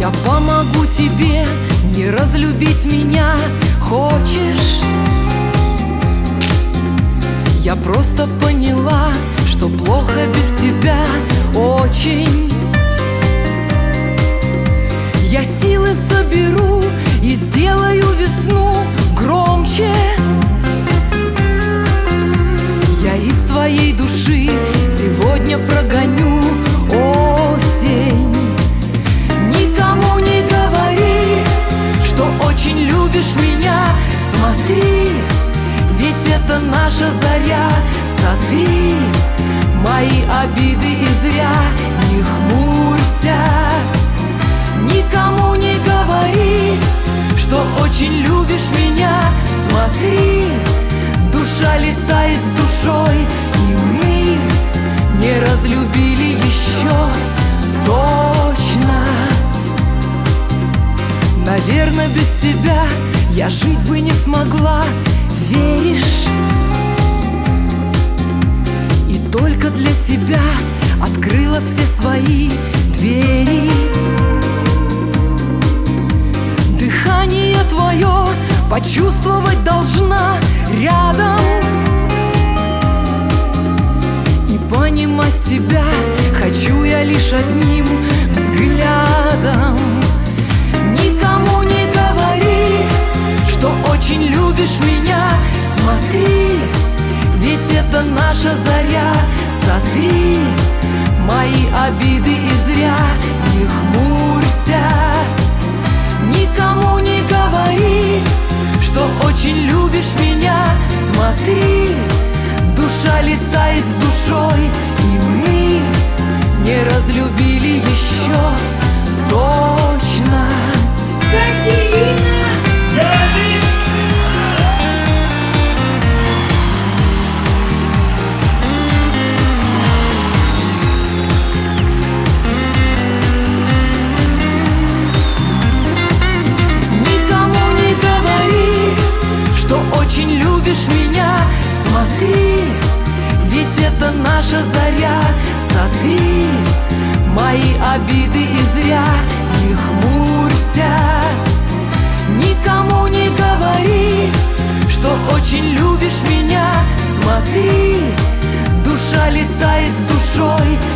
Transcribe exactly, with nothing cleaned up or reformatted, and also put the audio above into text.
Я помогу тебе не разлюбить меня. Хочешь? Я просто поняла, что плохо без тебя очень. Я силы соберу и сделаю весну громче. Я из твоей души сегодня прогоню осень. Никому не говори, что очень любишь меня. Смотри, ведь это наша заря. Сотри мои обиды и зря. Не хмурься. Никому не говори, что очень любишь меня. Смотри, душа летает с душой, и мы не разлюбили еще точно. Наверное, без тебя я жить бы не смогла. Веришь? И только для тебя открыла все свои двери. Дыхание твое почувствовать должна рядом. И понимать тебя хочу я лишь одним взглядом. Никому не говори, что очень любишь меня. Смотри, ведь это наша заря. Сотри мои обиды и зря. Не хмурься. Никому не говори, что очень любишь меня. Смотри, душа летает с душой, и мы не разлюбили еще точно. Катерина Давид. Очень любишь меня. Смотри, ведь это наша заря. Сотри мои обиды и зря. Не хмурься. Никому не говори, что очень любишь меня. Смотри, душа летает с душой,